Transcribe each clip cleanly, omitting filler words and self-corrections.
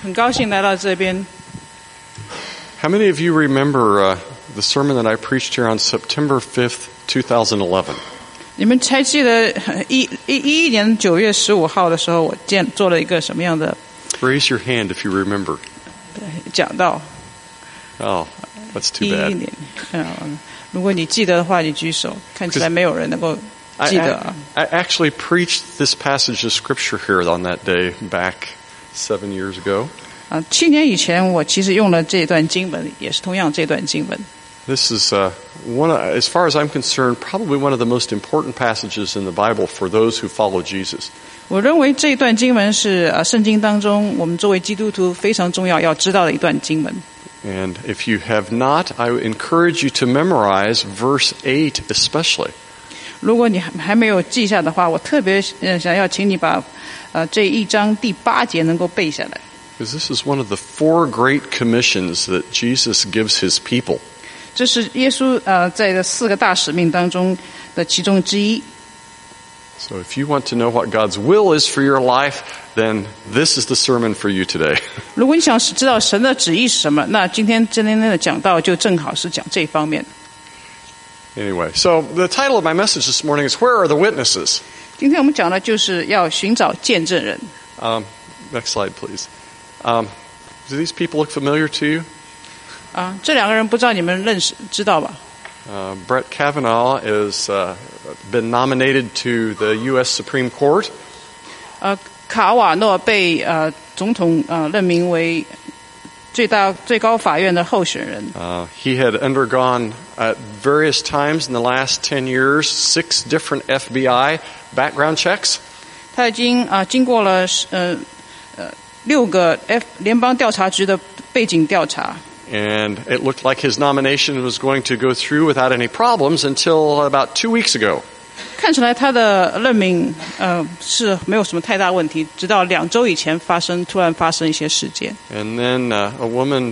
很高兴来到这边。 How many of you remember the sermon that I preached here on September 5th, 2011? 你们还记得11年9月15号的时候，我做了一个什么样的 Raise your hand if you remember. 讲道？ Oh, that's too 11 bad. 年。如果你记得的话，你举手。看起来没有人能够记得啊。 I actually preached this passage of scripture here on that day back 7 years ago. 7年以前，我其实用了这段经文，也是同样这段经文。 This is as far as I'm concerned, probably one of the most important passages in the Bible for those who follow Jesus. 我认为这段经文是圣经当中我们作为基督徒非常重要要知道的一段经文。 And if you have not, I would encourage you to memorize verse 8 especially. 如果你还没有记下的话，我特别想要请你把这一章第8节能够背下来。 Because this is one of the 4 great commissions that Jesus gives his people. 这是耶稣在这4个大使命当中的其中之一。 So if you want to know what God's will is for your life, then this is the sermon for you today. 如果你想知道神的旨意是什么，那今天的讲道就正好是讲这方面。 Anyway, so the title of my message this morning is Where are the Witnesses? 今天我们讲的就是要寻找见证人。 Next slide, please. Do these people look familiar to you? 这2个人不知道你们知道吧？ Brett Kavanaugh has been nominated to the U.S. Supreme Court. 卡瓦诺被总统任命为最高法院的候选人。 He had undergone at various times in the last 10 years 6 different FBI background checks. 他已经经过了6个联邦调查局的背景调查。 And it looked like his nomination was going to go through without any problems until about 2 weeks ago. 看起来他的任命是没有什么太大问题，直到2周以前突然发生一些事件。 And then a woman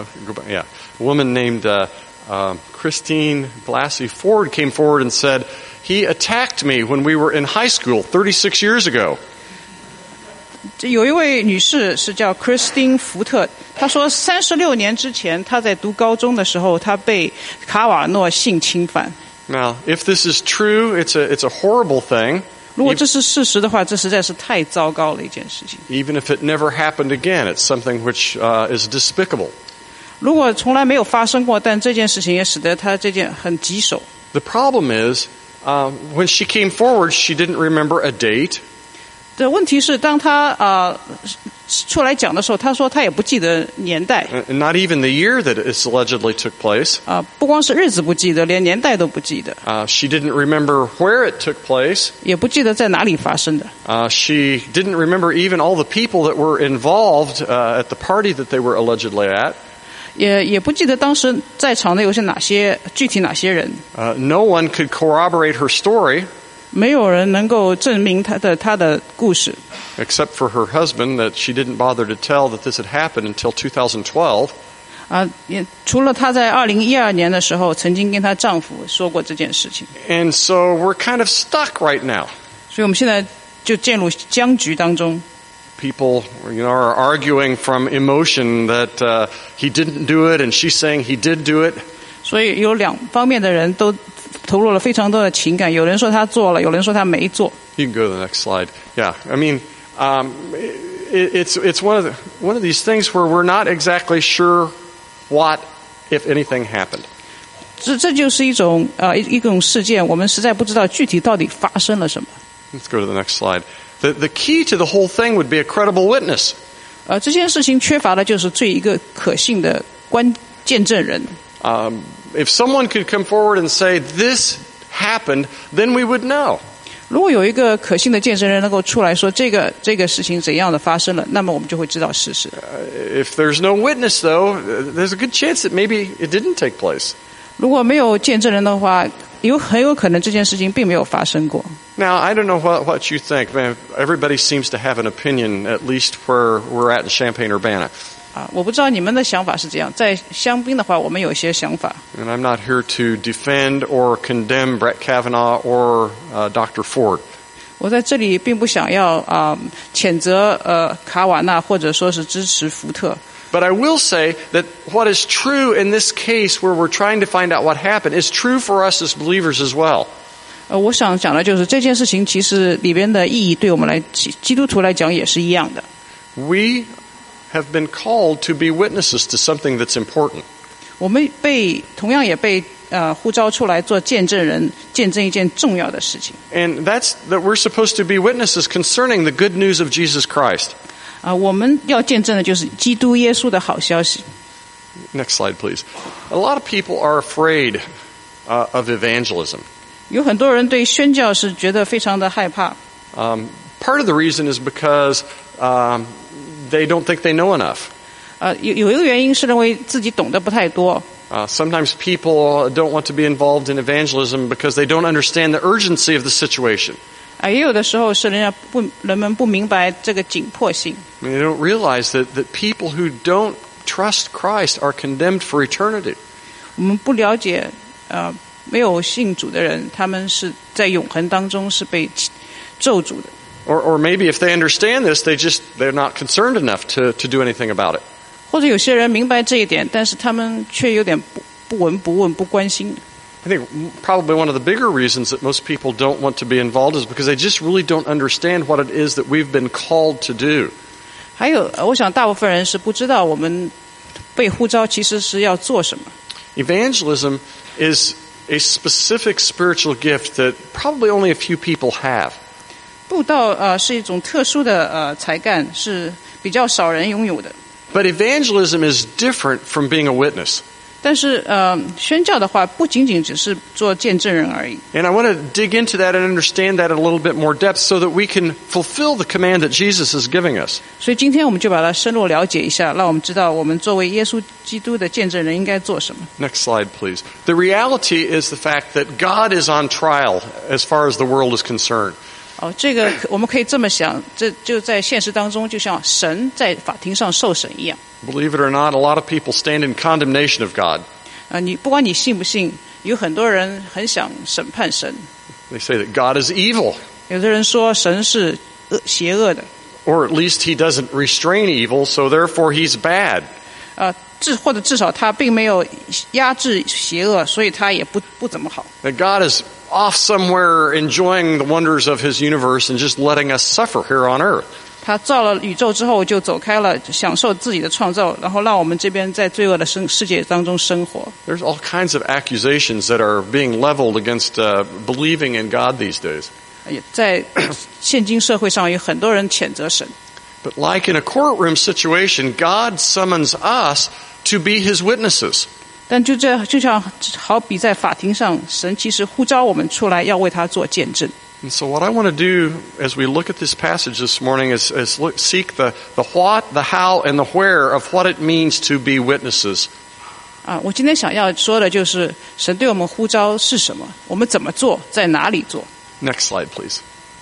named Christine Blasey Ford came forward and said, "He attacked me when we were in high school 36 years ago." 有一位女士是叫 Christine 福特，她说36年之前，她在读高中的时候，她被卡瓦诺性侵犯。 Now, if this is true, it's a horrible thing. 如果这是事实的话，这实在是太糟糕了一件事情。 Even if it never happened again, it's something which is despicable. 如果从来没有发生过，但这件事情也使得她这件很棘手。 The problem is, when she came forward, she didn't remember a date. 的问题是，当她出来讲的时候，她说她也不记得年代。 Not even the year that it allegedly took place. 不光是日子不记得，连年代都不记得。 She didn't remember where it took place. 也不记得在哪里发生的。 She didn't remember even all the people that were involved at the party that they were allegedly at. 也不记得当时在场的有些具体哪些人。 No one could corroborate her story. 没有人能够证明她的故事。 Except for her husband, that she didn't bother to tell that this had happened until 2012. 也除了她在2012年的时候曾经跟她丈夫说过这件事情。 And so we're kind of stuck right now. 所以我们现在就陷入僵局当中。 People, are arguing from emotion that he didn't do it, and she's saying he did do it. 所以有2方面的人都投入了非常多的情感，有人说他做了，有人说他没做。 You can go to the next slide. Yeah, I mean, it's one of these things where we're not exactly sure what, if anything, happened. 这就是一种事件，我们实在不知道具体到底发生了什么。 Let's go to the next slide. The key to the whole thing would be a credible witness. 这件事情缺乏的就是一个可信的见证人。 If someone could come forward and say this happened, then we would know. 如果有一个可信的见证人能够出来说这个事情怎样的发生了，那么我们就会知道事实。 If there's no witness, though, there's a good chance that maybe it didn't take place. 如果没有见证人的话，很有可能这件事情并没有发生过。 Now, I don't know what you think. Man, everybody seems to have an opinion, at least where we're at in Champaign-Urbana. 我不知道你们的想法是这样。在香槟的话，我们有一些想法。 And I'm not here to defend or condemn Brett Kavanaugh or Dr. Ford. 我在这里并不想要谴责卡瓦纳或者说是支持福特。 But I will say that what is true in this case where we're trying to find out what happened is true for us as believers as well. 我想讲的就是这件事情其实里边的意义对我们来基督徒来讲也是一样的。 We have been called to be witnesses to something that's important. 我们同样也被呼召出来做见证人，见证一件重要的事情。 And that's that we're supposed to be witnesses concerning the good news of Jesus Christ. 我们要见证的就是基督耶稣的好消息。 Next slide, please. A lot of people are afraid of evangelism. 有很多人对宣教是觉得非常的害怕。 Part of the reason is because they don't think they know enough. 有一个原因是认为自己懂得不太多。 Sometimes people don't want to be involved in evangelism because they don't understand the urgency of the situation. 也有的时候是人们不明白这个紧迫性。 I mean, they don't realize that people who don't trust Christ are condemned for eternity. 我们不了解没有信主的人，他们是在永恒当中是被咒诅的。 Or maybe if they understand this, they're not concerned enough to do anything about it. 或者有些人明白这一点，但是他们却有点不闻不问、不关心。 I think probably one of the bigger reasons that most people don't want to be involved is because they just really don't understand what it is that we've been called to do. 还有，我想大部分人是不知道我们被呼召其实是要做什么。 Evangelism is a specific spiritual gift that probably only a few people have. 布道是一种特殊的才干，是比较少人拥有的。 But evangelism is different from being a witness. 但是宣教的话，不仅仅只是做见证人而已。 And I want to dig into that and understand that in a little bit more depth so that we can fulfill the command that Jesus is giving us. 所以今天我们就把它深入了解一下，让我们知道我们作为耶稣基督的见证人应该做什么。 Next slide, please. The reality is the fact that God is on trial as far as the world is concerned. 这个我们可以这么想，这就在现实当中，就像神在法庭上受审一样。 Believe it or not, a lot of people stand in condemnation of God. 你不管你信不信，有很多人很想审判神。 They say that God is evil. 有的人说神是邪恶的。 Or at least he doesn't restrain evil, so therefore he's bad. 或者至少他并没有压制邪恶，所以他也不怎么好。 That God is off somewhere enjoying the wonders of his universe and just letting us suffer here on earth. 他造了宇宙之后就走开了，享受自己的创造，然后让我们这边在罪恶的世界当中生活。 There's all kinds of accusations that are being leveled against believing in God these days. 在现今社会上有很多人谴责神。 But like in a courtroom situation, God summons us to be his witnesses. 但就像好比在法庭上，神其实呼召我们出来，要为他做见证。 And so what I want to do as we look at this passage this morning is seek the what, the how, and the where of what it means to be witnesses. 我今天想要说的就是神对我们呼召是什么，我们怎么做，在哪里做。 Next slide, please.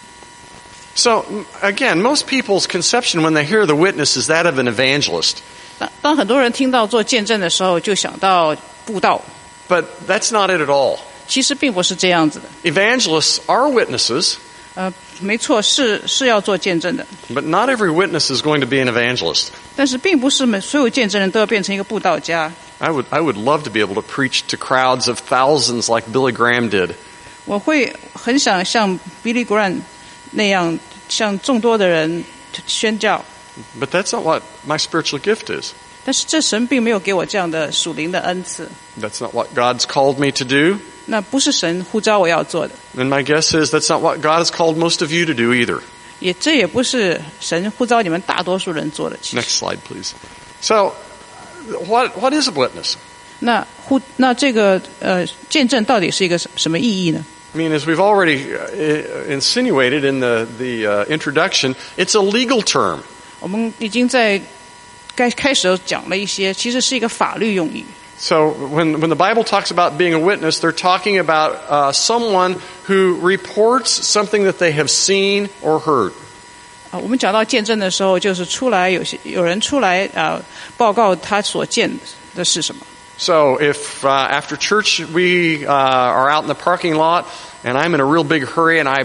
So, again, most people's conception when they hear the witness is that of an evangelist. 当很多人听到做见证的时候，就想到布道。 But that's not it at all. 其实并不是这样子的。 Evangelists are witnesses. 没错，是要做见证的。 But not every witness is going to be an evangelist. 但是并不是所有见证人都要变成一个布道家。 I would love to be able to preach to crowds of thousands like Billy Graham did. 我会很想像 Billy Graham 那样，向众多的人宣教。 But that's not what my spiritual gift is. 但是这神并没有给我这样的属灵的恩赐。 That's not what God's called me to do. 那不是神呼召我要做的。 And my guess is that's not what God has called most of you to do either. 这也不是神呼召你们大多数人做的。 Next slide, please. So, what is a witness? 那这个见证到底是一个什么意义呢？ I mean, as we've already insinuated in the introduction, it's a legal term. 我们已经在开始讲了一些，其实是一个法律用语。 So when the Bible talks about being a witness, they're talking about someone who reports something that they have seen or heard. 我们讲到见证的时候，就是有人出来报告他所见的是什么。 So if after church we are out in the parking lot and I'm in a real big hurry and I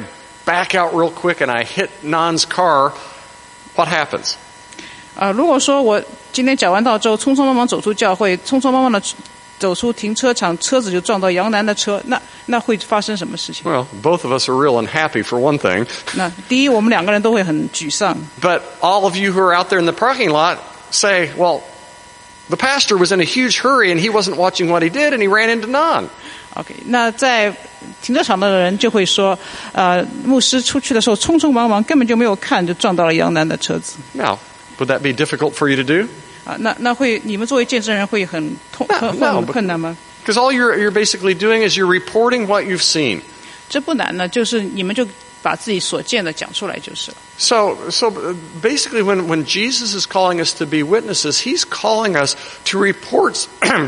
back out real quick and I hit Nan's car, what happens? 如果说我今天讲完道之后，匆匆忙忙走出教会，匆匆忙忙的走出停车场，车子就撞到杨楠的车，那会发生什么事情？ Well, both of us are real unhappy for one thing. 那第一，我们两个人都会很沮丧。 But all of you who are out there in the parking lot say, well, the pastor was in a huge hurry and he wasn't watching what he did and he ran into Nan. OK， 那在停车场的人就会说，牧师出去的时候匆匆忙忙，根本就没有看，就撞到了杨楠的车子。 Now, would that be difficult for you to do? 那会你们作为见证人会很困难吗？ Because all you're basically doing is you're reporting what you've seen. 这不难呢，就是你们就把自己所见的讲出来就是了。 So basically when Jesus is calling us to be witnesses, he's calling us to report,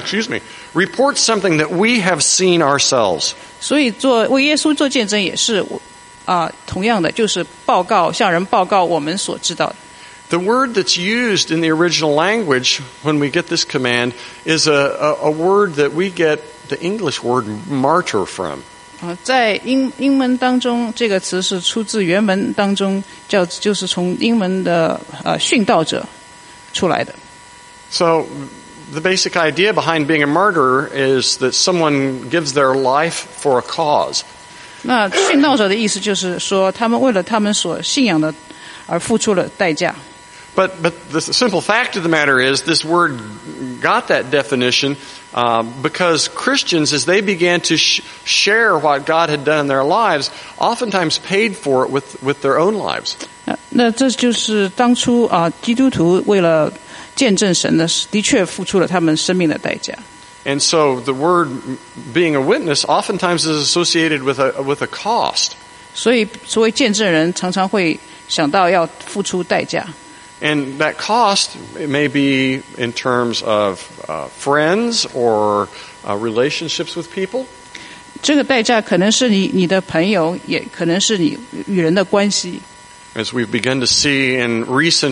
report something that we have seen ourselves. 所以为耶稣做见证也是同样的，就是向人报告我们所知道的。 The word that's used in the original language when we get this command is a word that we get the English word martyr from. 在英文当中，这个词是出自原文当中，就是从英文的殉道者出来的。 So the basic idea behind being a martyr is that someone gives their life for a cause. 那殉道者的意思就是说，他们为了他们所信仰的而付出了代价。 But the simple fact of the matter is this word got that definition because Christians, as they began to share what God had done in their lives, oftentimes paid for it with their own lives. 那这就是当初基督徒为了见证神的确付出了他们生命的代价。 And so the word being a witness oftentimes is associated with a cost. 所以所谓见证人常常会想到要付出代价。 And that cost may be in terms of friends or relationships with people. 这个代价可能是你的朋友，也可能是你与人的关系。 As we've begun to see in recent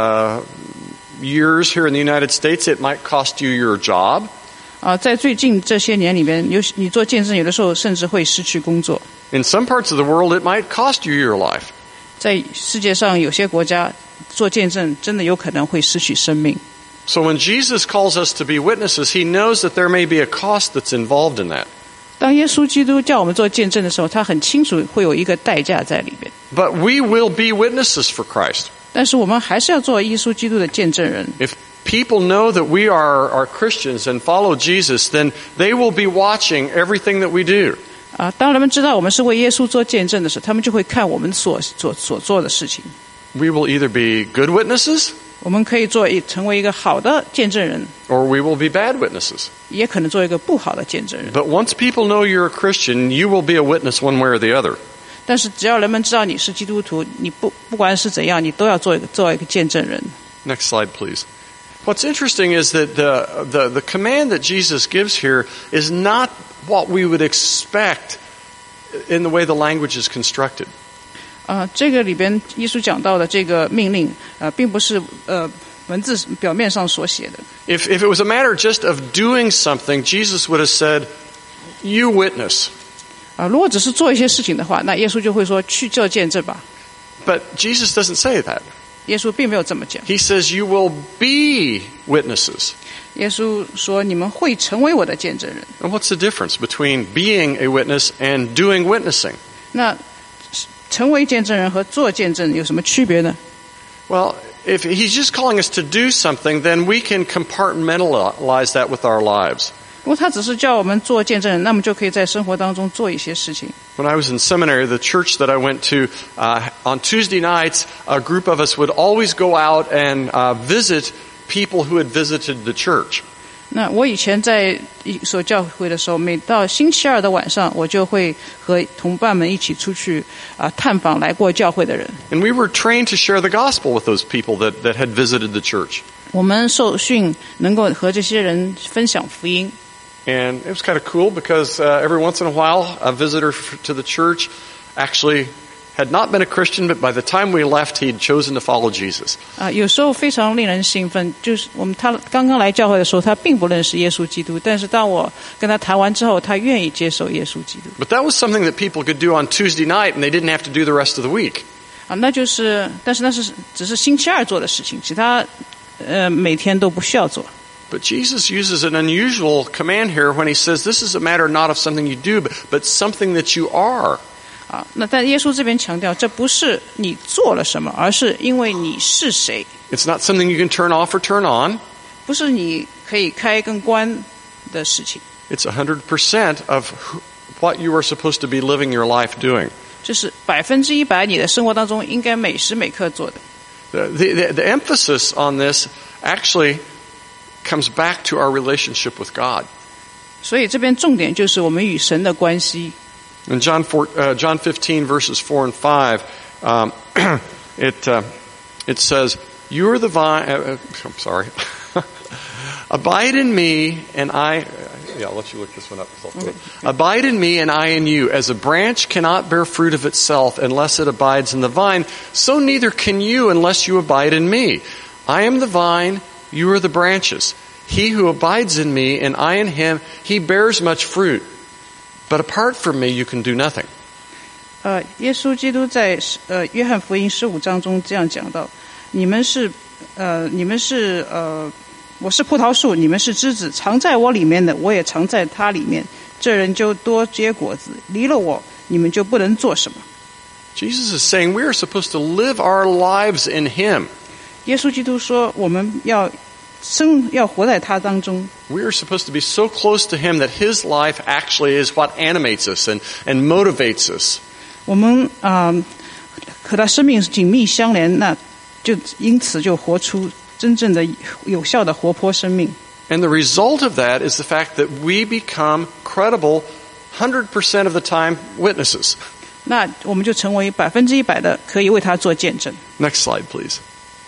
years here in the United States, it might cost you your job. 在最近这些年里面，你做见证，有的时候甚至会失去工作。 In some parts of the world, it might cost you your life. 在世界上有些国家做见证真的有可能会失去生命。 So when Jesus calls us to be witnesses, he knows that there may be a cost that's involved in that. 当耶稣基督叫我们做见证的时候，他很清楚会有一个代价在里边。 But we will be witnesses for Christ. 但是我们还是要做耶稣基督的见证人。 If people know that we are Christians and follow Jesus, then they will be watching everything that we do. 当人们知道我们是为耶稣做见证的时候，他们就会看我们所做的事情。 We will either be good witnesses 我们可以成为一个好的见证人， or we will be bad witnesses. 也可能做一个不好的见证人。 But once people know you're a Christian, you will be a witness one way or the other. 但是只要人们知道你是基督徒，你不管是怎样，你都要做一个见证人。 Next slide, please. What's interesting is that the command that Jesus gives here is not what we would expect in the way the language is constructed. 这个里边耶稣讲到的这个命令，并不是文字表面上所写的。 If it was a matter just of doing something, Jesus would have said, "You witness." 如果只是做一些事情的话，那耶稣就会说去做见证吧。 But Jesus doesn't say that. 耶稣并没有这么讲。 He says, "You will be witnesses." 耶稣说你们会成为我的见证人。 And what's the difference between being a witness and doing witnessing? 那成为见证人和做见证有什么区别呢？ Well, if he's just calling us to do something, then we can compartmentalize that with our lives. 如果他只是叫我们做见证人，那么就可以在生活当中做一些事情。 When I was in seminary, the church that I went to, on Tuesday nights, a group of us would always go out and visit people who had visited the church. 那我以前在一所教会的时候，每到星期二的晚上，我就会和同伴们一起出去探访来过教会的人。 And we were trained to share the gospel with those people that had visited the church. 我们受训能够和这些人分享福音。 And it was kind of cool because every once in a while, a visitor to the church actually had not been a Christian, but by the time we left, he had chosen to follow Jesus. 有时候非常令人兴奋，就是他刚刚来教会的时候，他并不认识耶稣基督，但是当我跟他谈完之后，他愿意接受耶稣基督。 But that was something that people could do on Tuesday night, and they didn't have to do the rest of the week. 那就是，但是那是只是星期二做的事情，其他每天都不需要做。 But Jesus uses an unusual command here when he says this is a matter not of something you do, but something that you are. 那但耶稣这边强调，这不是你做了什么，而是因为你是谁。 It's not something you can turn off or turn on. 不是你可以开跟关的事情。 It's 100% of what you are supposed to be living your life doing. 这是100%你的生活当中应该每时每刻做的。 The emphasis on this actually comes back to our relationship with God. 所以这边重点就是我们与神的关系。 In John 15 verses 4 and 5, it says, "You are the vine." I'm sorry. Abide in me, and I. Yeah, I'll let you look this one up. Okay. Abide in me, and I in you. As a branch cannot bear fruit of itself unless it abides in the vine, so neither can you unless you abide in me. I am the vine, you are the branches. He who abides in me, and I in him, he bears much fruit. But apart from me, you can do nothing. 耶稣基督在约翰福音15章中这样讲到：我是葡萄树，你们是枝子，藏在我里面的，我也藏在他里面。这人就多结果子，离了我，你们就不能做什么。 Jesus is saying we are supposed to live our lives in him. 耶稣基督说，我们要活在他当中。 We are supposed to be so close to him that his life actually is what animates us and motivates us. 我们和他生命紧密相连，那就因此就活出真正的有效的活泼生命。 And the result of that is the fact that we become credible 100% of the time witnesses. 那我们就成为100%的可以为他做见证。 Next slide, please.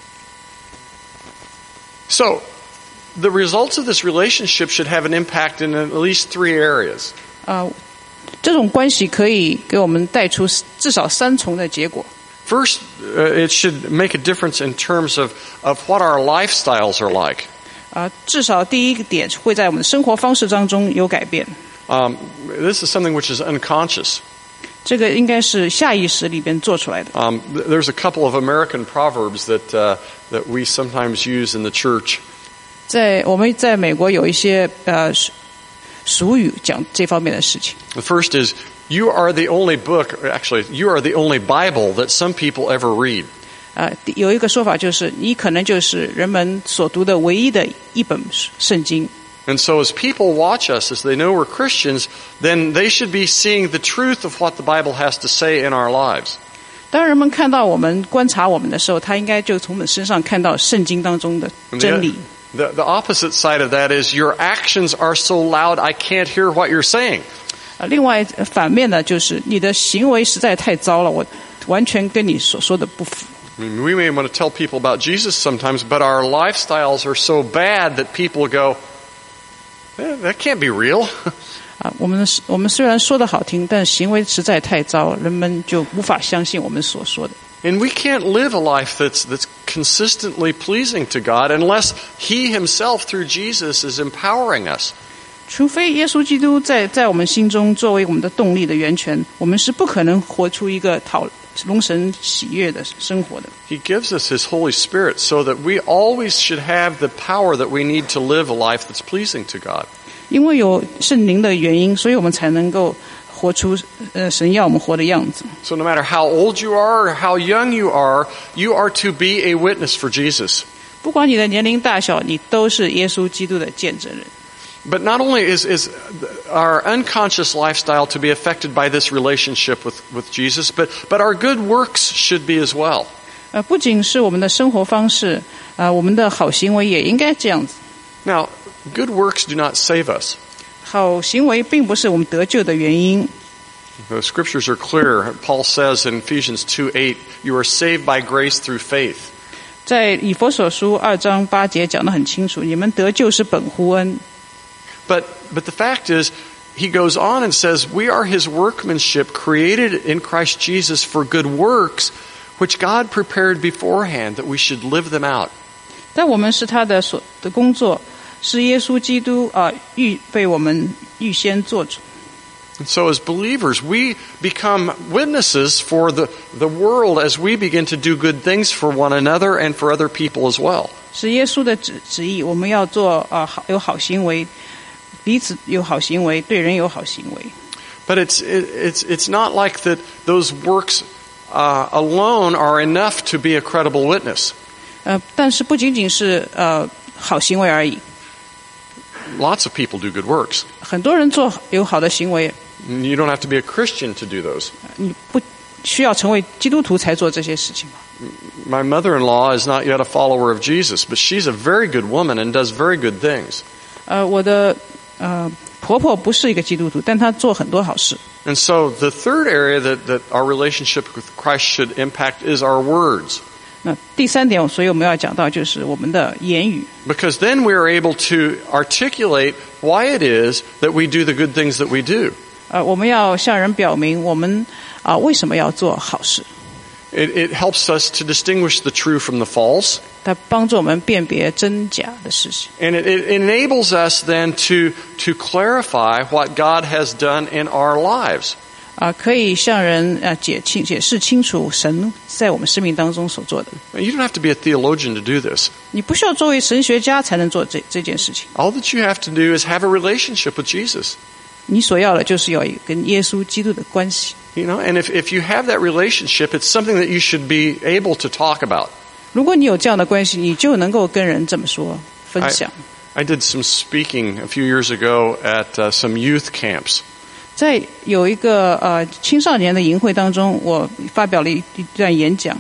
So, the results of this relationship should have an impact in at least 3 areas. 这种关系可以给我们带出至少3重的结果。 First, it should make a difference in terms of what our lifestyles are like. 至少第一个点会在我们的生活方式当中有改变。 This is something which is unconscious. 这个应该是下意识里边做出来的。 There's a couple of American proverbs that we sometimes use in the church. 我们在美国有一些俗语讲这方面的事情。 The first is, you are the only book, actually, you are the only Bible that some people ever read. 有一个说法就是，你可能就是人们所读的唯一的一本圣经。 And so as people watch us, as they know we're Christians, then they should be seeing the truth of what the Bible has to say in our lives. 当人们看到我们、观察我们的时候，他应该就从我们身上看到圣经当中的真理。 The opposite side of that is your actions are so loud I can't hear what you're saying. 另外反面呢，就是你的行为实在太糟了，我完全跟你所说的不符。 I mean, we may want to tell people about Jesus sometimes, but our lifestyles are so bad that people go, that can't be real. 我们虽然说的好听，但行为实在太糟，人们就无法相信我们所说的。 And we can't live a life that's consistently pleasing to God unless He Himself through Jesus is empowering us. 除非耶稣基督在我们心中作为我们的动力的源泉，我们是不可能活出一个容神喜悦的生活的。 He gives us His Holy Spirit so that we always should have the power that we need to live a life that's pleasing to God. 因为有圣灵的原因，所以我们才能够活出神要我们活的样子。 So no matter how old you are or how young you are to be a witness for Jesus. 不管你的年龄大小，你都是耶稣基督的见证人。 But not only is our unconscious lifestyle to be affected by this relationship with Jesus, but our good works should be as well. 不仅是我们的生活方式，我们的好行为也应该这样子。 Now, good works do not save us. 好行为并不是我们得救的原因。 The scriptures are clear. Paul says in Ephesians 2:8, "You are saved by grace through faith." 在以弗所书2章8节讲得很清楚，你们得救是本乎恩。 But the fact is, he goes on and says, we are his workmanship created in Christ Jesus for good works, which God prepared beforehand that we should live them out. 但我们是他的工作，是耶稣基督被我们预先做主。 And so as believers, we become witnesses for the world as we begin to do good things for one another and for other people as well. 是耶稣的旨意，我们要做有好行为，彼此有好行为，对人有好行为。 But it's not like that those works alone are enough to be a credible witness. 但是不仅仅是好行为而已。 Lots of people do good works. 很多人做有好的行为。 You don't have to be a Christian to do those. 你不需要成为基督徒才做这些事情吗？ My mother-in-law is not yet a follower of Jesus, but she's a very good woman and does very good things. 我的婆婆不是一个基督徒，但她做很多好事。 And so the third area that our relationship with Christ should impact is our words. 那第三点，所以我们要讲到就是我们的言语。 Because then we are able to articulate why it is that we do the good things that we do. 我们要向人表明我们为什么要做好事。 It helps us to distinguish the true from the false. 它帮助我们辨别真假的事情。 And it enables us then to clarify what God has done in our lives. 可以向人解释清楚神在我们生命当中所做的。 You don't have to be a theologian to do this. 你不需要作为神学家才能做这件事情。 All that you have to do is have a relationship with Jesus. 你所要的就是要跟耶稣基督的关系。 You know, and if you have that relationship, it's something that you should be able to talk about. 如果你有这样的关系，你就能够跟人这么说分享。 I did some speaking a few years ago at some youth camps. 在有一个青少年的营会当中，我发表了一段演讲。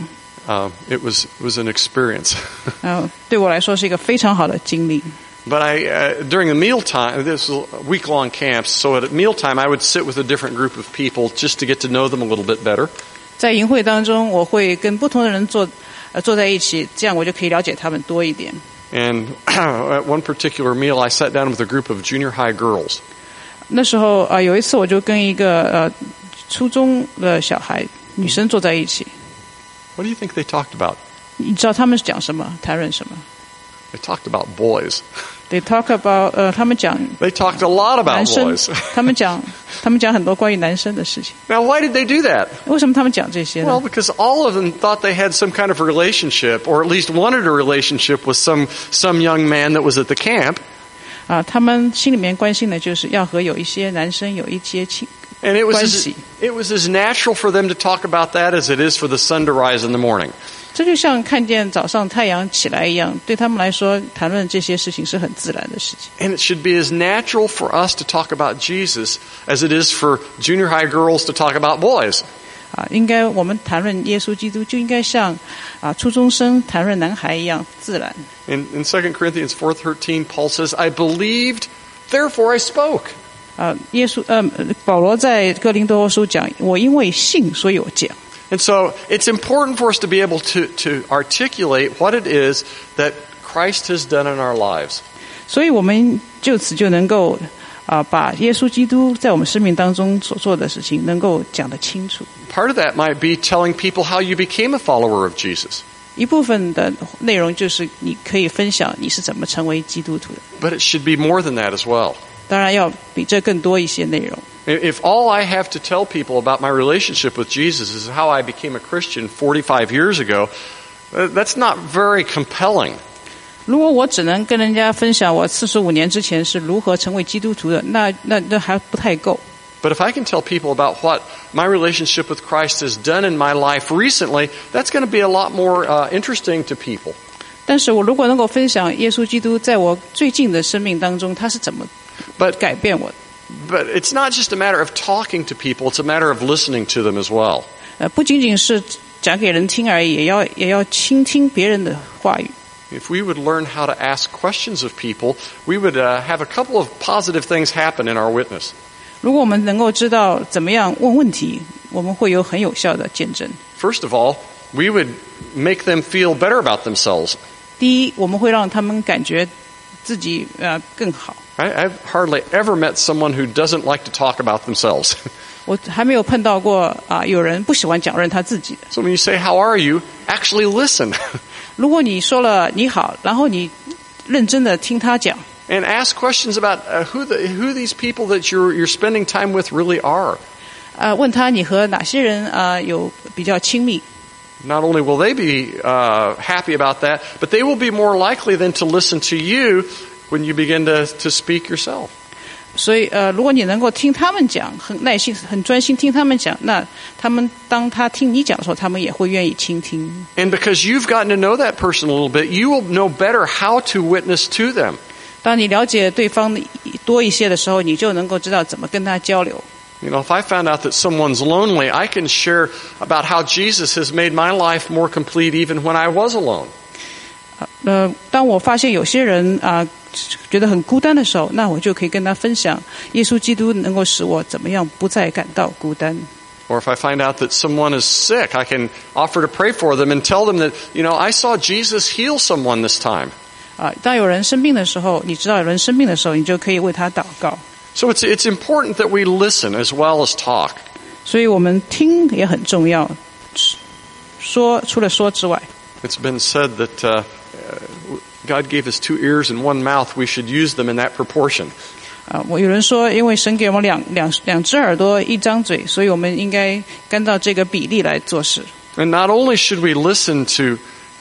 It was an experience. 对我来说是一个非常好的经历。 But during the mealtime, this was week-long camps, so at mealtime I would sit with a different group of people just to get to know them a little bit better. 在营会当中，我会跟不同的人坐在一起，这样我就可以了解他们多一点。 And at one particular meal, I sat down with a group of junior high girls. 那时候有一次我就跟一个初中的小孩女生坐在一起。 What do you think they talked about? 你知道他们讲什么？谈论什么？ They talked about boys. They talk about 他们讲 They talked a lot about 男生 boys. 他们讲很多关于男生的事情。 Now, why did they do that? 为什么他们讲这些呢？ Well, because all of them thought they had some kind of relationship, or at least wanted a relationship with some young man that was at the camp. 他们心里面关心的就是要和有一些男生有一些 And it 关系。 was as natural for them to talk about that as it is for the sun to rise in the morning. 这就像看见早上太阳起来一样，对他们来说，谈论这些事情是很自然的事情。 And it should be as natural for us to talk about Jesus as it is for junior high girls to talk about boys. 应该我们谈论耶稣基督就应该像初中生谈论男孩一样自然。 In 2 Corinthians 4:13, Paul says, "I believed, therefore I spoke." 保罗在哥林多后书讲，我因为信，所以我讲。 And so it's important for us to be able to articulate what it is that Christ has done in our lives. 所以我们就此就能够把耶稣基督在我们生命当中所做的事情能够讲得清楚。 Part of that might be telling people how you became a follower of Jesus. 一部分的内容就是你可以分享你是怎么成为基督徒的。 But it should be more than that as well. 当然要比这更多一些内容。 If all I have to tell people about my relationship with Jesus is how I became a Christian 45 years ago, that's not very compelling. 如果我只能跟人家分享我45年之前是如何成为基督徒的，那还不太够。 But if I can tell people about what my relationship with Christ has done in my life recently, that's going to be a lot more interesting to people. 但是我如果能够分享耶稣基督在我最近的生命当中他是怎么改变我的。 But it's not just a matter of talking to people, it's a matter of listening to them as well. 不仅仅是讲给人听而已，也要倾听别人的话语。 If we would learn how to ask questions of people, we would have a couple of positive things happen in our witness. 如果我们能够知道怎么样问问题，我们会有很有效的见证。 First of all, we would make them feel better about themselves. 第一，我们会让他们感觉自己更好。 I've hardly ever met someone who doesn't like to talk about themselves. 我还没有碰到过有人不喜欢讲论他自己的。 So when you say, how are you? Actually listen. 如果你说了你好，然后你认真的听他讲。 And ask questions about who these people that you're spending time with really are. 问他你和哪些人有比较亲密。 Not only will they be happy about that, but they will be more likely then to listen to you when you begin to speak yourself. 所以如果你能够听他们讲，很耐心、很专心听他们讲，那他们当他听你讲的时候，他们也会愿意倾听。 And because you've gotten to know that person a little bit, you will know better how to witness to them. 当你了解对方多一些的时候，你就能够知道怎么跟他交流。 You know, if I found out that someone's lonely, I can share about how Jesus has made my life more complete even when I was alone. 当我发现有些人觉得很孤单的时候，那我就可以跟他分享耶稣基督能够使我怎么样不再感到孤单。 Or if I find out that someone is sick, I can offer to pray for them and tell them that, you know, I saw Jesus heal someone this time. 当有人生病的时候，你知道有人生病的时候，你就可以为他祷告。 So it's important that we listen as well as talk. 所以我们听也很重要，除了说之外。 It's been said that God gave us 2 ears and 1 mouth. We should use them in that proportion. 有人说，因为神给我们两只耳朵1张嘴，所以我们应该跟到这个比例来做事。 And not only should we listen to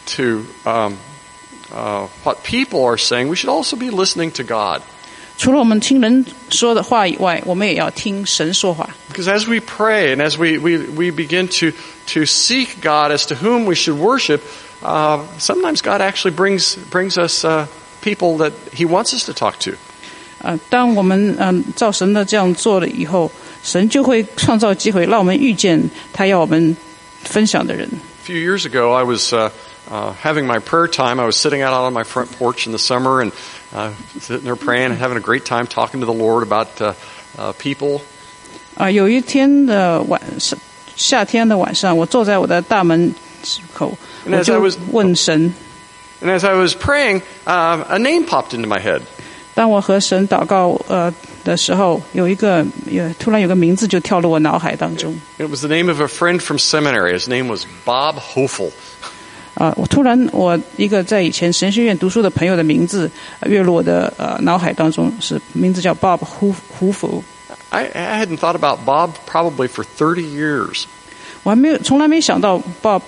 what people are saying, we should also be listening to God. 除了我们听人说的话以外，我们也要听神说话。 Because as we pray and as we begin to seek God as to whom we should worship, sometimes God actually brings us people that He wants us to talk to. 当我们照神的这样做了以后，神就会创造机会，让我们遇见他要我们分享的人。 A few years ago, I was having my prayer time. I was sitting out on my front porch in the summer and sitting there praying and having a great time talking to the Lord about people. 有一天的夏天的晚上，我坐在我的大门口，我就问神。 And as I was praying, a name popped into my head. 当我和神祷告的时候，突然有个名字就跳入我脑海当中。 It was the name of a friend from seminary. His name was Bob Hofel. 我一个在以前神学院读书的朋友的名字跃入我的脑海当中，名字叫 Bob Hofel。 I hadn't thought about Bob probably for 30 years. 我从来没想到 Bob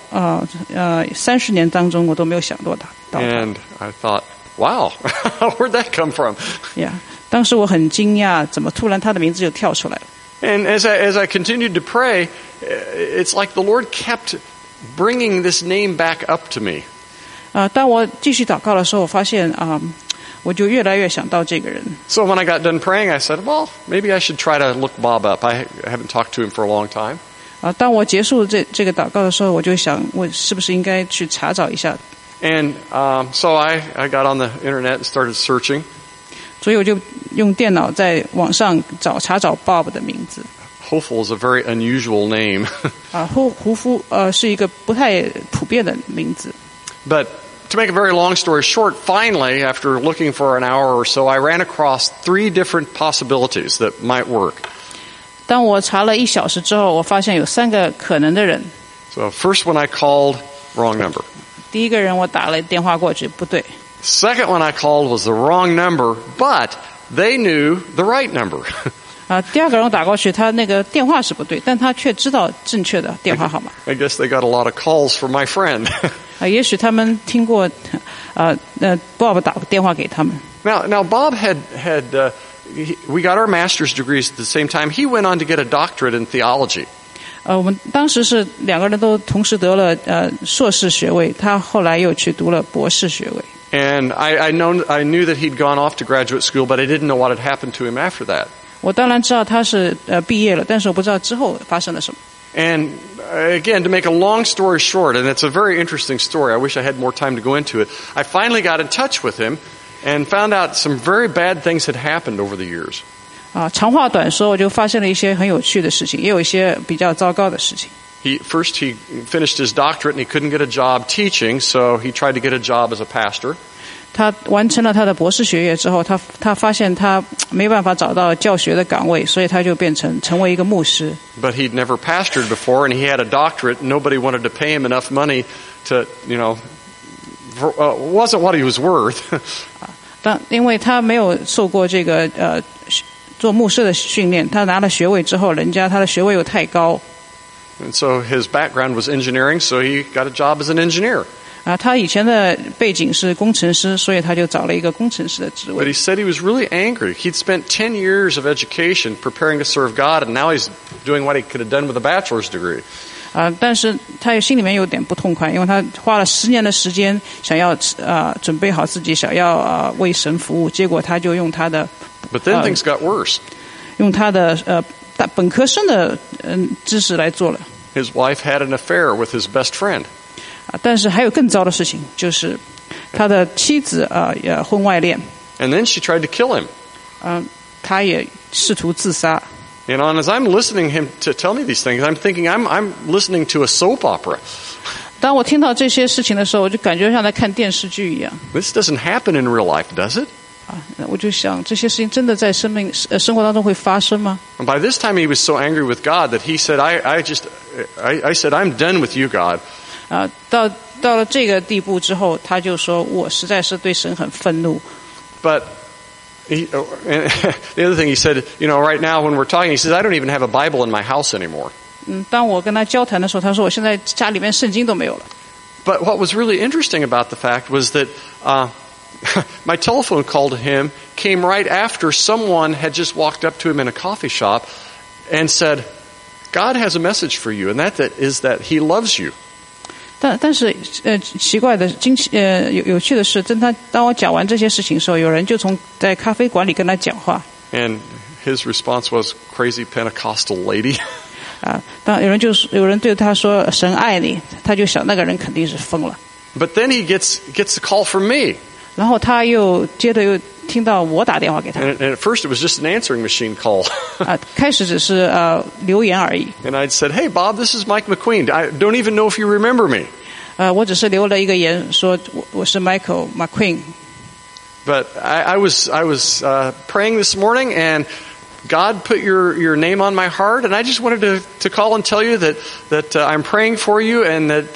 30年当中我都没有想到他。 And I thought, wow, where'd that come from? Yeah, 当时我很惊讶，怎么突然他的名字就跳出来了。 And as I continued to pray, it's like the Lord kept bringing this name back up to me. 当我继续祷告的时候，我发现我就越来越想到这个人。 So when I got done praying, I said, well, maybe I should try to look Bob up. I haven't talked to him for a long time. 当我结束这个祷告的时候，我就想，我是不是应该去查找一下。 And so I got on the internet and started searching. 所以我就用电脑在网上查找 Bob 的名字。 Hofel is a very unusual name. 胡夫是一个不太普遍的名字。 But to make a very long story short, finally, after looking for an hour or so, I ran across 3 different possibilities that might work. 当我查了1小时之后，我发现有3个可能的人。 So first one I called, wrong number. 第一个人我打了电话过去，不对。 Second one I called was the wrong number, but they knew the right number. 第二个人我打过去，他那个电话是不对，但他却知道正确的电话号码。 I guess they got a lot of calls from my friend. 也许他们听过Bob 打电话给他们。 Now Bob had we got our master's degrees at the same time. He went on to get a doctorate in theology. 我们当时是2个人都同时得了硕士学位，他后来又去读了博士学位。 And I knew that he'd gone off to graduate school, but I didn't know what had happened to him after that. 我当然知道他是毕业了，但是我不知道之后发生了什么。 And again, to make a long story short, and it's a very interesting story. I wish I had more time to go into it. I finally got in touch with him and found out some very bad things had happened over the years. 长话短说，我就发现了一些很有趣的事情，也有一些比较糟糕的事情。 He finished his doctorate and he couldn't get a job teaching, so he tried to get a job as a pastor. 他完成了他的博士学业之后，他发现他没办法找到教学的岗位，所以他就成为一个牧师。 But he'd never pastored before, and he had a doctorate. Nobody wanted to pay him enough money to, wasn't what he was worth. 因为他没有受过这个做牧师的训练，他拿了学位之后，他的学位又太高。 And so his background was engineering, so he got a job as an engineer. 他以前的背景是工程师，所以他就找了一个工程师的职位。 But he said he was really angry. He'd spent 10 years of education preparing to serve God, and now he's doing what he could have done with a bachelor's degree. 但是他心里面有点不痛快，因为他花了10年的时间想要准备好自己，想要为神服务，结果他就用他的 But then things got worse. 用他的本科生的知识来做了。 His wife had an affair with his best friend. 但是还有更糟的事情，就是他的妻子婚外恋。 And then she tried to kill him. 他也试图自杀。 And as I'm listening him to tell me these things, I'm thinking I'm listening to a soap opera. 当我听到这些事情的时候，我就感觉像在看电视剧一样。 This doesn't happen in real life, does it? 我就想，这些事情真的在生活当中会发生吗？ And by this time, he was so angry with God that he said, "I said I'm done with you, God." 到了这个地步之后，他就说：“我实在是对神很愤怒。” But and the other thing he said, right now when we're talking, he says, "I don't even have a Bible in my house anymore." 当我跟他交谈的时候，他说：“我现在家里面圣经都没有了。” But what was really interesting about the fact was that my telephone call to him came right after someone had just walked up to him in a coffee shop and said, "God has a message for you, and that is that He loves you." 但是奇怪的有趣的是，当我讲完这些事情的时候，有人就在咖啡馆里跟他讲话。 And his response was, "Crazy Pentecostal lady." 当有人对他说神爱你，他就想那个人肯定是疯了。 But then he gets a call from me. 然后他接着又听到我打电话给他。 And at first it was just an answering machine call. 开始只是留言而已。 And I'd said, "Hey Bob, this is Mike McQueen. I don't even know if you remember me." 我只是留了一个言说我是 Michael McQueen。 But I was praying this morning, and God put your name on my heart, and I just wanted to call and tell you that I'm praying for you, and that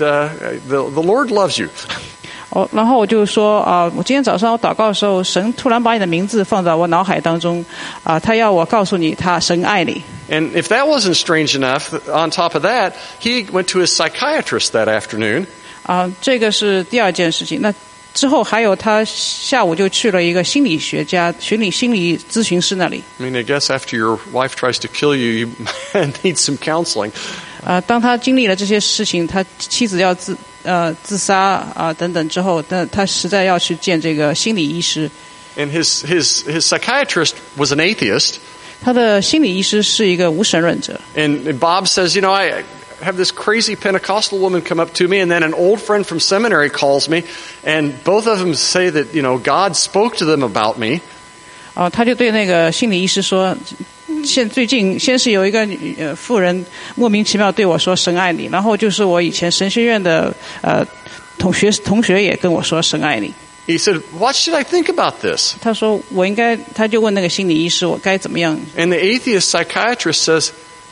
the Lord loves you. 然后我就说我今天早上我祷告的时候，神突然把你的名字放在我脑海当中，他要我告诉你，神爱你。 And if that wasn't strange enough, on top of that, he went to his psychiatrist that afternoon. 这个是第二件事情。那之后还有他下午就去了一个心理学家、心理咨询师那里。 I mean, I guess after your wife tries to kill you, you need some counseling. 当他经历了这些事情，他妻子要自杀等等之后，他实在要去见这个心理医师。 And his psychiatrist was an atheist. 他的心理医师是一个无神论者。 And Bob says, I have this crazy Pentecostal woman come up to me, and then an old friend from seminary calls me, and both of them say that, God spoke to them about me. 他就对那个心理医师说，最近先是有一个妇人莫名其妙对我说神爱你，然后就是我以前神学院的同学也跟我说神爱你。 He said, "What should I think about this?" 他说他就问那个心理医师我该怎么样。 And the atheist psychiatrist says,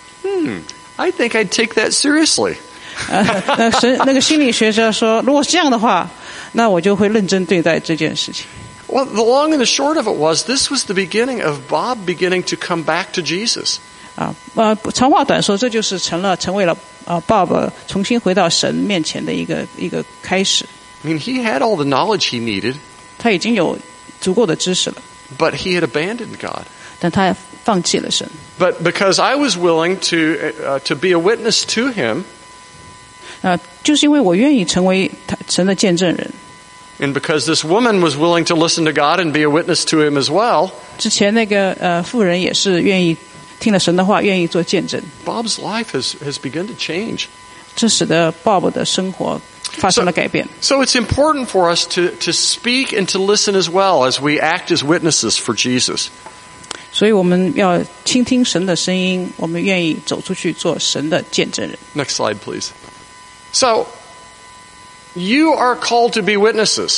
I think I'd take that seriously. 那个心理学家说，如果是这样的话，那我就会认真对待这件事情。 Well, the long and the short of it was, this was the beginning of Bob beginning to come back to Jesus. 长话短说，这就是成为了Bob 重新回到神面前的一个开始。 I mean, he had all the knowledge he needed. 他已经有足够的知识了。 But he had abandoned God. 但他放弃了神。 But because I was willing to be a witness to him. 就是因为我愿意成为神的见证人。 And because this woman was willing to listen to God and be a witness to him as well. 之前那个妇人也是愿意听了神的话，愿意做见证。 Bob's life has begun to change. 这使得 Bob 的生活发生了改变。 So it's important for us to speak and to listen as well as we act as witnesses for Jesus. 所以我们要倾听神的声音，我们愿意走出去做神的见证人。 Next slide, please. So, you are called to be witnesses.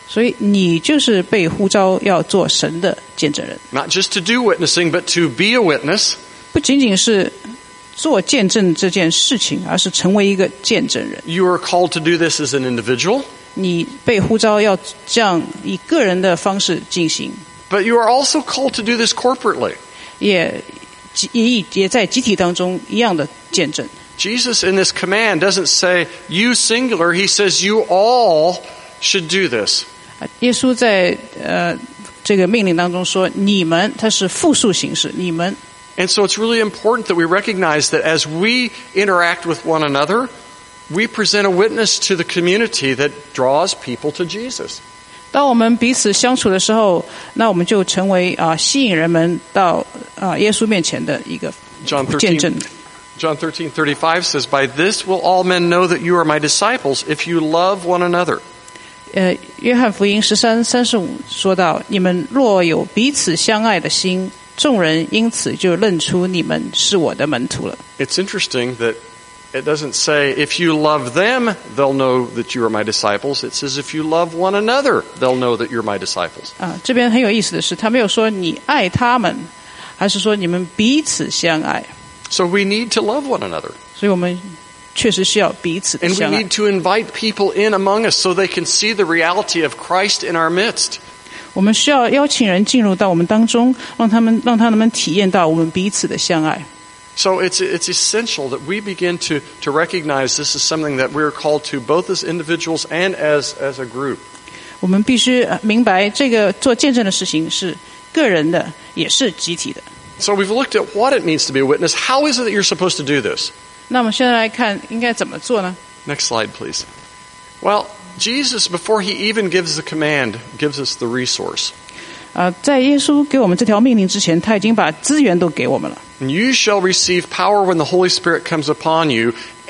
所以你就是被呼召要做神的见证人， Not just to do witnessing, but to be a witness. 不仅仅是做见证这件事情，而是成为一个见证人。 You are called to do this as an individual, 你被呼召要这样以个人的方式进行， but you are also called to do this corporately. 也在集体当中一样的见证。 Jesus in this command doesn't say you singular, he says you all should do this. 耶稣在这个命令当中说你们，它是复数形式，你们。 And so it's really important that we recognize that as we interact with one another, we present a witness to the community that draws people to Jesus. 当我们彼此相处的时候，那我们就成为吸引人们到耶稣面前的一个见证。 John 13:35 says, "By this will all men know that you are my disciples, if you love one another." 约翰福音13:35说到，你们若有彼此相爱的心，众人因此就认出你们是我的门徒了。 It's interesting that it doesn't say, if you love them, they'll know that you are my disciples. It says, if you love one another, they'll know that you're my disciples. 这边很有意思的是，他没有说你爱他们，还是说你们彼此相爱。 So we need to love one another. 所以我们确实需要彼此的 And we 相爱。 need to invite people in among us so they can see the reality of Christ in our midst. 我们需要邀请人进入到我们当中，让他们体验到我们彼此的相爱。 So it's essential that we begin to recognize this is something that we're called to both as individuals and as a group. 我们必须明白，这个做见证的事情是个人的，也是集体的。 So we've looked at what it means to be a witness. How is it that you're supposed to do this? 那我们现在来看应该怎么做呢？ Next slide, please. Well, Jesus, before he even gives the command, gives us the resource. 在耶稣给我们这条命令之前，他已经把资源都给我们了。 You shall receive power when the Holy Spirit comes upon you,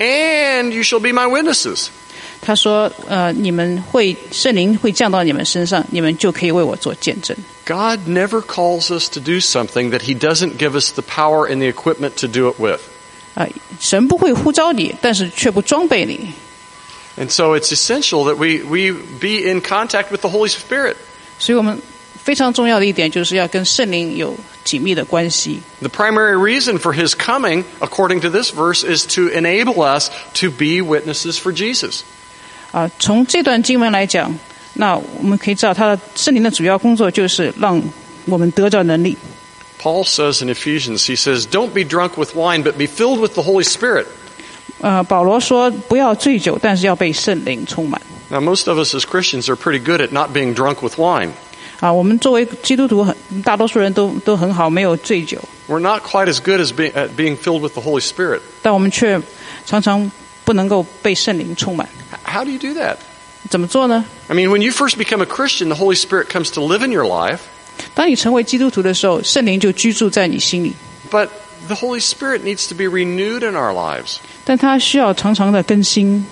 and you shall be my witnesses. 他说，圣灵会降到你们身上，你们就可以为我做见证。 God never calls us to do something that he doesn't give us the power and the equipment to do it with. 神不会呼召你，但是却不装备你。 And so it's essential that we be in contact with the Holy Spirit. 所以我们非常重要的一点就是要跟圣灵有紧密的关系。 The primary reason for his coming, according to this verse, is to enable us to be witnesses for Jesus. 从这段经文来讲，那我们可以知道，他的圣灵的主要工作就是让我们得着能力。 Paul says in Ephesians, he says, "Don't be drunk with wine, but be filled with the Holy Spirit." 保罗说，不要醉酒，但是要被圣灵充满。 Now, most of us as Christians are pretty good at not being drunk with wine. 我们作为基督徒，大多数人都很好，没有醉酒。 We're not quite as good as at being filled with the Holy Spirit. 但我们却常常不能够被圣灵充满。 How do you do that? 怎么做呢？ I mean, when you first become a Christian, the Holy Spirit comes to live in your life. 当你成为基督徒的时候，圣灵就居住在你心里。 But the Holy Spirit needs to be renewed in our lives. 但他需要常常的更新。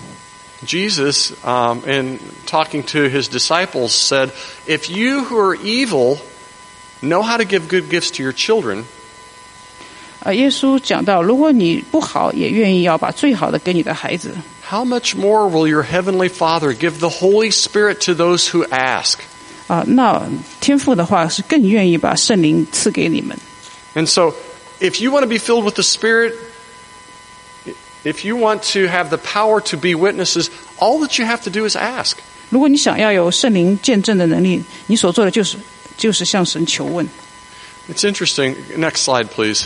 Jesus, in talking to his disciples, said, "If you who are evil know how to give good gifts to your children," 耶稣讲到，如果你不好，也愿意要把最好的给你的孩子， how much more will your heavenly Father give the Holy Spirit to those who ask? 那天父的话是更愿意把圣灵赐给你们。 And so, if you want to be filled with the Spirit, if you want to have the power to be witnesses, all that you have to do is ask. 如果你想要有圣灵见证的能力，你所做的就是向神求问。 It's interesting. Next slide, please.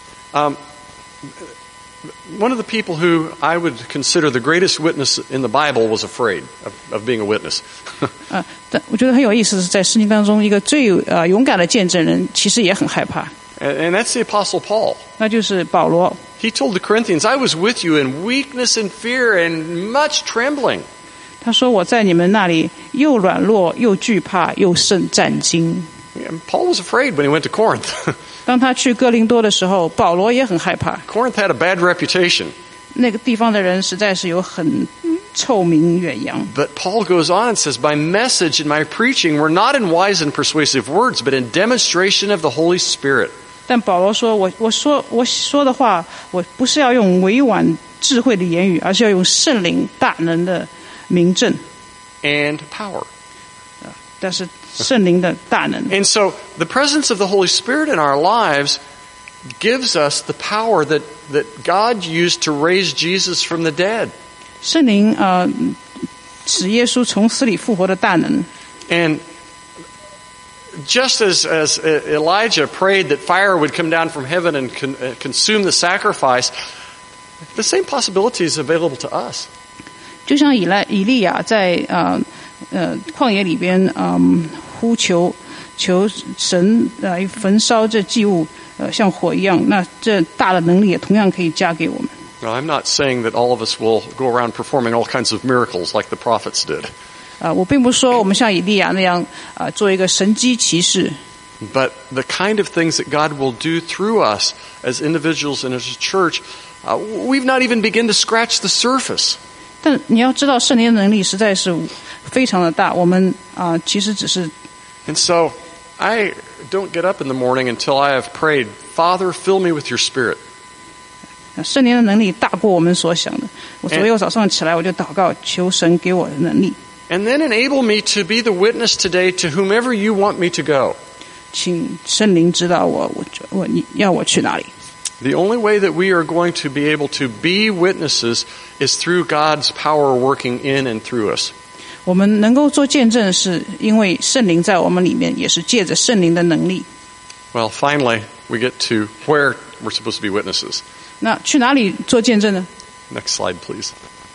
One of the people who I would consider the greatest witness in the Bible was afraid of being a witness. 但我觉得很有意思，是在圣经当中一个最勇敢的见证人，其实也很害怕， And that's the Apostle Paul. 那就是保罗。 He told the Corinthians, "I was with you in weakness and fear and much trembling." 他说：“我在你们那里又软弱又惧怕又甚战惊。” And Paul was afraid when he went to Corinth. 当他去哥林多的时候，保罗也很害怕。 Corinth had a bad reputation. 那个地方的人实在是有很臭名远扬。 But Paul goes on and says, "My message and my preaching were not in wise and persuasive words, but in demonstration of the Holy Spirit." 但保罗说：“我说的话，我不是要用委婉智慧的言语，而是要用圣灵大能的明证 and power. 但是圣灵的大能。 And so the presence of the Holy Spirit in our lives gives us the power that God used to raise Jesus from the dead. 圣灵使耶稣从死里复活的大能。 And just as Elijah prayed that fire would come down from heaven and consume the sacrifice, the same possibility is available to us. 就像以利亚在旷野里边呼求神来焚烧这祭物像火一样，那这大的能力也同样可以加给我们。 Now, I'm not saying that all of us will go around performing all kinds of miracles like the prophets did. 我并不是说我们像以利亚那样做一个神迹奇事， But the kind of things that God will do through us as individuals and as a church, we've not even begun to scratch the surface. 但你要知道圣灵的能力实在是非常的大，我们其实只是。 And so I don't get up in the morning until I have prayed, Father, fill me with your Spirit. 圣灵的能力大过我们所想的。我所有早上起来我就祷告，求神给我的能力。 And then enable me to be the witness today to whomever you want me to go. 请圣灵指导你要我去哪里。 The only way that we are going to be able to be witnesses is through God's power working in and through us. 我们能够做见证，是因为圣灵在我们里面，也是借着圣灵的能力。 Well, finally, we get to where we're supposed to be witnesses. 那去哪里做见证呢？ Next slide, please.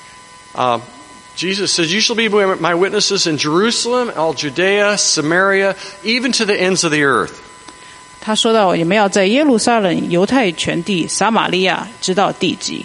Jesus says, You shall be my witnesses in Jerusalem, all Judea, Samaria, even to the ends of the earth. 他说到，你们要在耶路撒冷、犹太全地、撒玛利亚，直到地极。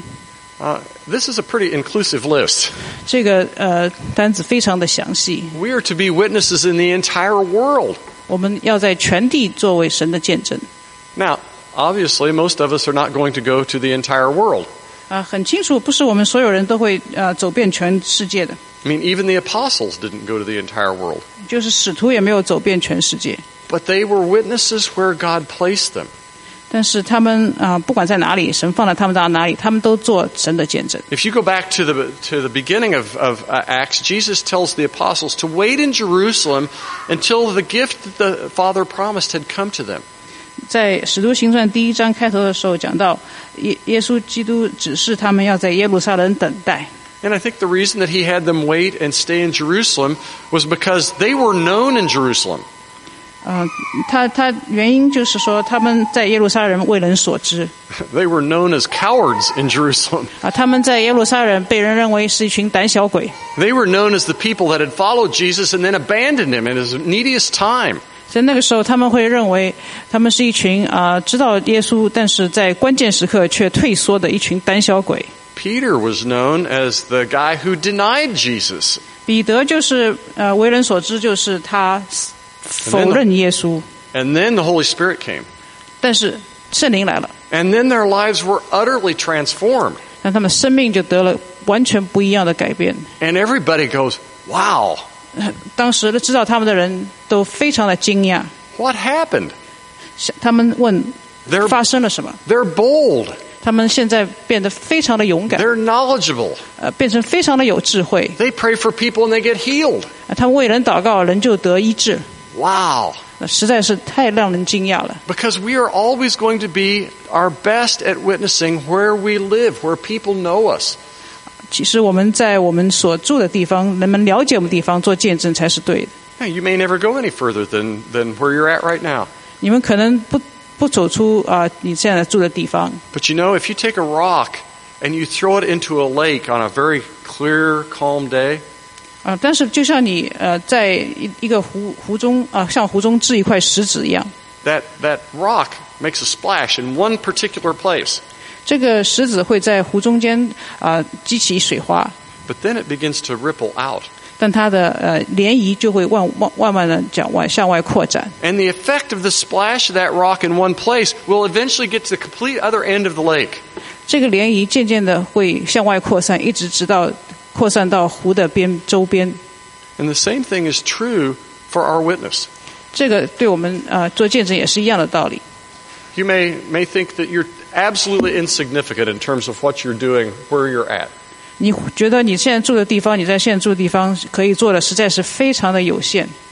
This is a pretty inclusive list. 这个单子非常的详细。 We are to be witnesses in the entire world. 我们要在全地作为神的见证。 Now, obviously, most of us are not going to go to the entire world. 很清楚，不是我们所有人都会走遍全世界的。 I mean, even the apostles didn't go to the entire world. 就是使徒也没有走遍全世界。 But they were witnesses where God placed them. 但是他们不管在哪里，神放在他们到哪里，他们都做神的见证。 If you go back to the beginning of Acts, Jesus tells the apostles to wait in Jerusalem until the gift that the Father promised had come to them. 在使徒行传第1章开头的时候讲到，耶稣基督指示他们要在耶路撒冷等待。 And I think the reason that he had them wait and stay in Jerusalem was because they were known in Jerusalem. 他原因就是说他们在耶路撒冷为人所知。 They were known as cowards in Jerusalem. 他们在耶路撒冷被人认为是一群胆小鬼。 They were known as the people that had followed Jesus and then abandoned him in his neediest time. 在那个时候，他们会认为他们是一群知道耶稣，但是在关键时刻却退缩的一群胆小鬼。 Peter was known as the guy who denied Jesus. 彼得就是为人所知，就是他否认耶稣。 And then the Holy Spirit came. 但是圣灵来了， And then their lives were utterly transformed. 让他们生命就得了完全不一样的改变。 And everybody goes, wow, 当时知道他们的人都非常的惊讶， what happened? 他们问 They're 发生了什么？ They're bold. 他们现在变得非常的勇敢， They're knowledgeable. 变成非常的有智慧。 They pray for people and they get healed. 他们为人祷告，人就得医治。 Wow. 实在是太让人惊讶了。 Because we are always going to be our best at witnessing where we live, where people know us. 其实我们在我们所住的地方，人们了解我们地方做见证才是对的。 Now, you may never go any further than where you're at right now. 你们可能不走出你现在住的地方。 But you know, if you take a rock and you throw it into a lake on a very clear, calm day, 但是就像你在一个湖中像湖中掷一块石子一样， that rock makes a splash in one particular place. 这个石子会在湖中间激起水花， But then it begins to ripple out. 但它的涟漪就会慢慢的向外扩展。 And the effect of the splash of that rock in one place will eventually get to the complete other end of the lake. 这个涟漪渐渐的会向外扩散，一直到扩散到湖的周边。 And the same thing is true for our witness. 这个对我们做见证也是一样的道理。 You may think that you're absolutely insignificant in terms of what you're doing, where you're at. 你觉得你现在住的地方，你在现在住的地方可以做的实在是非常的有限。 But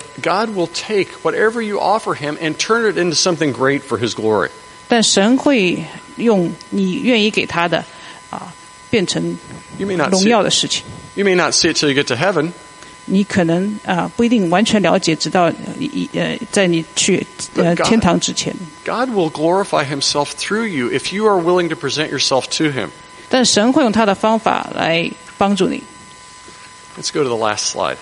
God will take whatever you offer him and turn it into something great for his glory. 但神会用你愿意给他的变成 You may not 荣 see 耀 it. 的事情。 You may not see it till you get to heaven, 你可能不一定完全了解，直到在你去天堂之前。 God will glorify himself through you if you are willing to present yourself to him. 但神会用他的方法来帮助你。 Let's go to the last slide.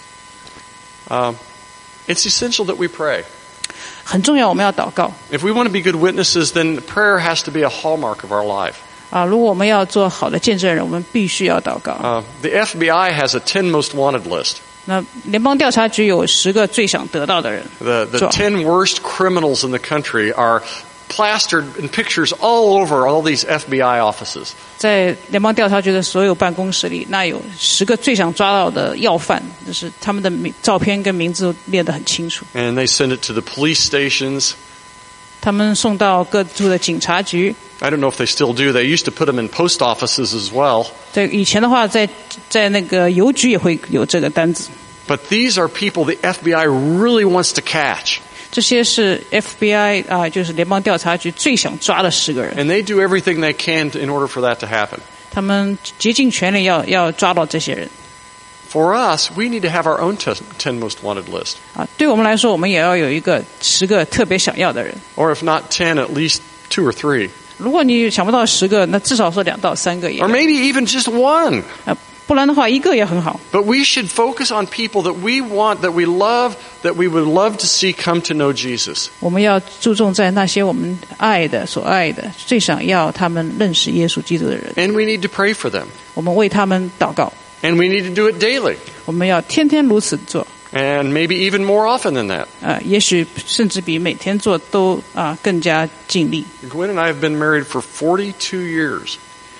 It's essential that we pray. 很重要，我们要祷告 If we want to be good witnesses, then prayer has to be a hallmark of our life. 如果我们要做好的见证人，我们必须要祷告。 The FBI has a 10 most wanted list. 那联邦调查局有10个最想得到的人， The 10 worst criminals in the country are plastered in pictures all over all these FBI offices. 在联邦调查局的所有办公室里，那有10个最想抓到的要犯，就是他们的照片跟名字都列得很清楚。 And they send it to the police stations. 他们送到各处的警察局。 I don't know if they still do. They used to put them in post offices as well. 在以前的话，在那个邮局也会有这个单子。 But these are people the FBI really wants to catch. 这些是 FBI 就是联邦调查局最想抓的10个人。 And they do everything they can in order for that to happen. 他们竭尽全力要抓到这些人。 For us, we need to have our own 10 most wanted list. 对我们来说，我们也要有一个10个特别想要的人。 Or if not 10, at least 2 or 3. 如果你想不到10个，那至少说2到3个也 Or maybe even just one. 不然的话1个也很好。 But we should focus on people that we want, that we love, that we would love to see come to know Jesus. 我们要注重在那些我们所爱的，最想要他们认识耶稣基督的人。 And we need to pray for them. 我们为他们祷告。 And we need to do it daily. 我们要天天如此做。 And maybe even more often than that. 也许甚至比每天做都更加尽力。 Gwen and I have been married for 42 years.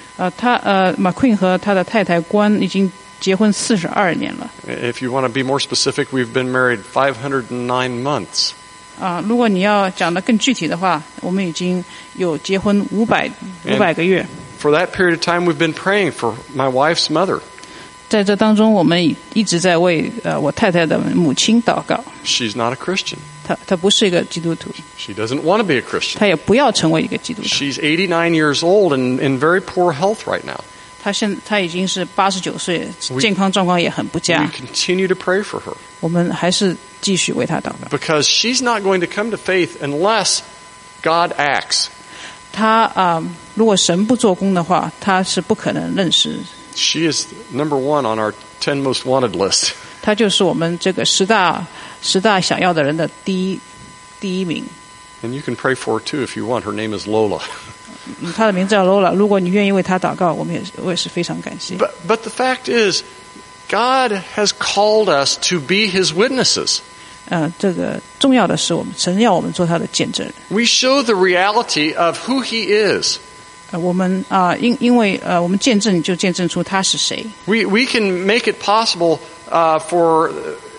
McQueen 和他的太太关已经结婚42年了。 If you want to be more specific, we've been married 509 months. 如果你要讲得更具体的话，我们已经有结婚500个月。 For that period of time, we've been praying for my wife's mother. 在这当中，我们一直在为我太太的母亲祷告。 She's not a Christian. 她不是一个基督徒， She doesn't want to be a Christian. 她也不要成为一个基督徒。 She's 89 years old and in very poor health right now. 她已经是89岁，健康状况也很不佳。 We continue to pray for her. 我们还是继续为她祷告。 Because she's not going to come to faith unless God acts. 她如果神不做工的话，她是不可能认识。 She is number 1 on our 10 most wanted list. 她就是我们这个10大想要的人的第一名。 And you can pray for her too if you want. Her name is Lola. 她的名字叫 Lola。如果你愿意为她祷告，我也是非常感谢。 But the fact is, God has called us to be His witnesses. 这个重要的是，神要我们做他的见证人。 We show the reality of who He is. 我们因为我们见证就见证出他是谁。 We can make it possible for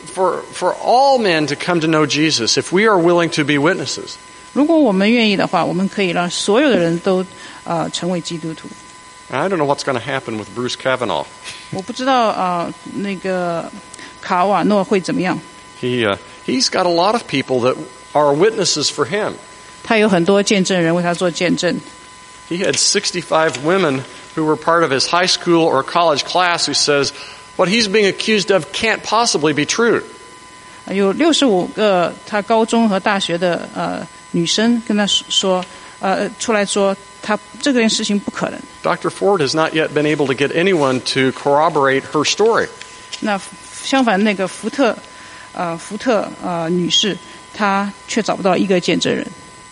all men to come to know Jesus if we are willing to be witnesses. 如果我们愿意的话，我们可以让所有的人都成为基督徒。 I don't know what's going to happen with Bruce Kavanaugh. 我不知道那个卡瓦诺会怎么样。 He's got a lot of people that are witnesses for him. 他有很多见证人为他做见证。 He had 65 women who were part of his high school or college class who says what he's being accused of can't possibly be true. 有65个他高中和大学的女生跟他说出来说他这件事情不可能。 Dr. Ford has not yet been able to get anyone to corroborate her story. 那相反，那个福特女士，她却找不到一个见证人。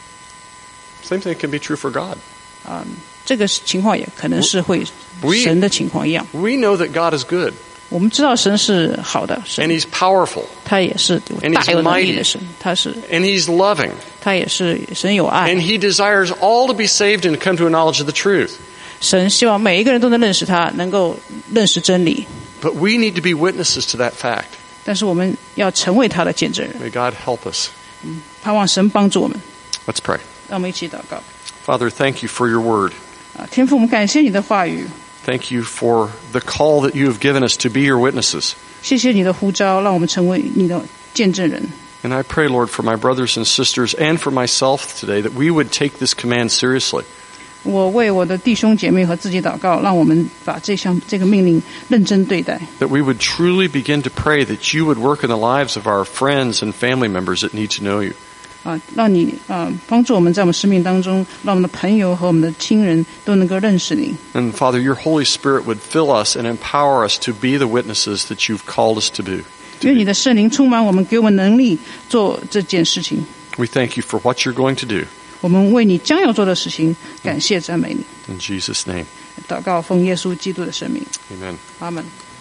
Same thing can be true for God. 这个情况也可能是会神的情况一样。 We know that God is good. 我们知道神是好的 And 神， He's powerful. 他也是大有能力的神，他 And He's loving. 也是神有爱 And He desires all to be saved and come to a knowledge of the truth. 神希望每一个人都能认识他，能够认识真理。 But we need to be witnesses to that fact. 但是我们要成为他的见证人， May God help us. 盼望神帮助我们。 Let's pray. 让我们一起祷告。 Father, thank you for your word. 天父，我们感谢你的话语， Thank you for the call that you have given us to be your witnesses. 谢谢你的呼召，让我们成为你的见证人。 And I pray, Lord, for my brothers and sisters and for myself today that we would take this command seriously. 我为我的弟兄姐妹和自己祷告，让我们把这个命令认真对待。 That we would truly begin to pray that you would work in the lives of our friends and family members that need to know you. 让你帮助我们在我们生命当中，让我们的朋友和我们的亲人都能够认识你。 And Father, your Holy Spirit would fill us and empower us to be the witnesses that you've called us to be. 因为你的圣灵充满我们，给我们能力做这件事情。 We thank you for what you're going to do. 我们为你将要做的事情感谢赞美你。 In Jesus' name. 祷告奉耶稣基督的圣名。 Amen. 阿们。